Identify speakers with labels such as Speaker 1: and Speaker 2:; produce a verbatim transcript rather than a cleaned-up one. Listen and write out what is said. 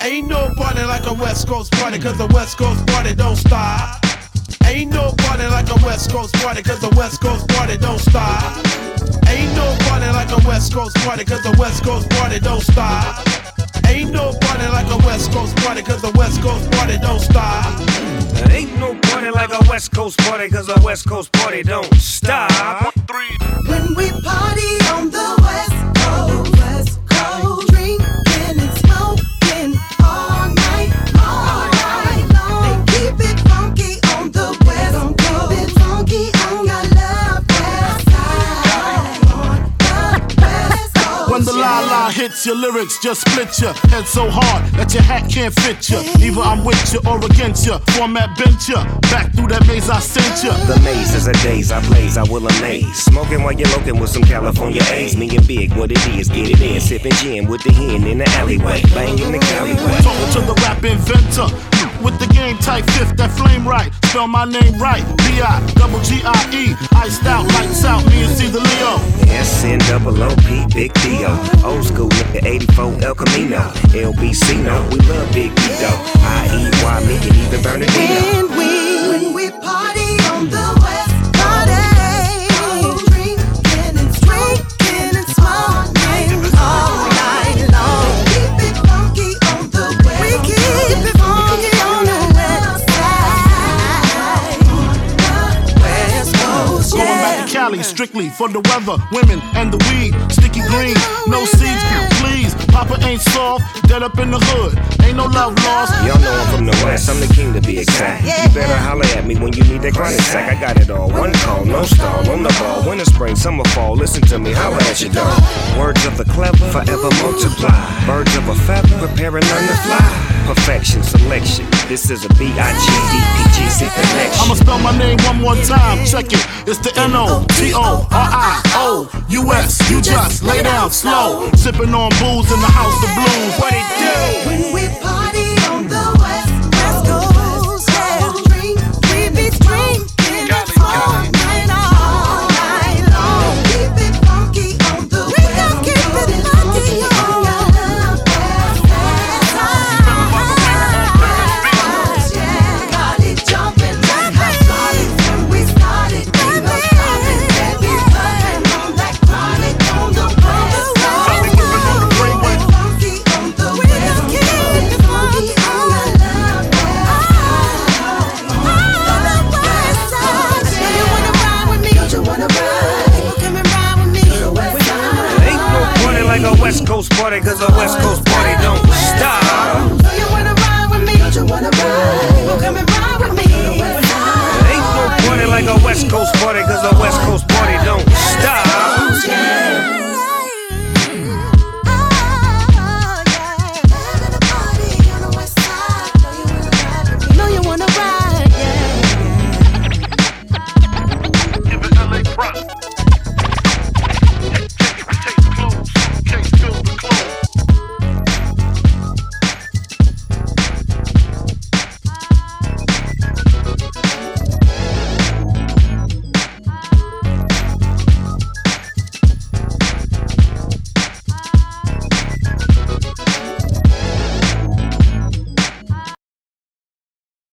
Speaker 1: Ain't no party like a West Coast party, cause the West Coast party don't stop. Ain't no party like a West Coast party, cause the West Coast party don't stop. Ain't no party like a West Coast party, cause the West Coast party don't stop. Ain't no party like a West Coast party, cause the West Coast party don't stop.
Speaker 2: Ain't no party like a West Coast party, cause the West Coast party don't stop.
Speaker 3: When we party on the West Coast, West Coast, drinking and smoking all night long. All night long. They keep it funky on the West Coast. Keep it funky on your love West side. On the West Coast.
Speaker 4: When the la la hits your lyrics, just split your head so hard that your hat can't fit you. Either I'm with you or against you. Format bent you. Back through that maze I sent you.
Speaker 2: The maze is a daze I blaze, I will amaze. Smoking while you're looking with some California A's. Me and Big, what it is, get it in. Sipping gin with the hen in the alleyway. Banging the alleyway.
Speaker 4: Talking to the rap inventor. With the game type fifth, that flame right. Spell my name right. B I double G I E. Iced out, lights out, me and C the Leo.
Speaker 2: S N double O P, Big Dio. Old school nigga, eighty-four El Camino. L B C, no, we love Big Dio. I E Y, me and even Bernardino.
Speaker 3: And we, when we party on the West party, drinking and drinking and smoking all night long. Keep it funky on the West. We keep it funky on the West side. West Coast,
Speaker 4: Going back to Cali, strictly for the weather, women and the weed. Sticky green, no seeds, please. Papa ain't soft, dead up in the hood. Ain't no love lost.
Speaker 2: Y'all know I'm from the West, I'm the king to be exact. You better holler at me when you need that chronic sack. I got it all, one call, no stall, on the ball. Winter, spring, summer, fall, listen to me, holler at your dog. Words of the clever, forever multiply. Birds of a feather, prepare and learn to fly. Perfection, selection, this is a B I G D P G C connection.
Speaker 4: I'ma spell my name one more time, check it. It's the N O T O R I O U S. You just lay down slow. Sipping on booze in the house of blues. What it do?
Speaker 3: when we party on the West West Coast, yeah. Drink, we be drinking all night long. All night long. Keep it funky on the West. We gon' keep it funky on your love West side. Yeah, got it jumping like hot solids when we started. We gon' stop it, baby, putting on that chronic on the West side. Keep it funky on the West. Keep it funky on your love West side. Do you wanna ride with me? Don't you wanna ride? People come and ride with me. The West side.
Speaker 2: Ain't no party like a West Coast party, cause a West Coast party don't stop.
Speaker 3: Do you wanna ride with me? Don't you wanna ride? People come and ride with me. The West side.
Speaker 2: Ain't no party like a West Coast party, cause a West Coast party don't stop.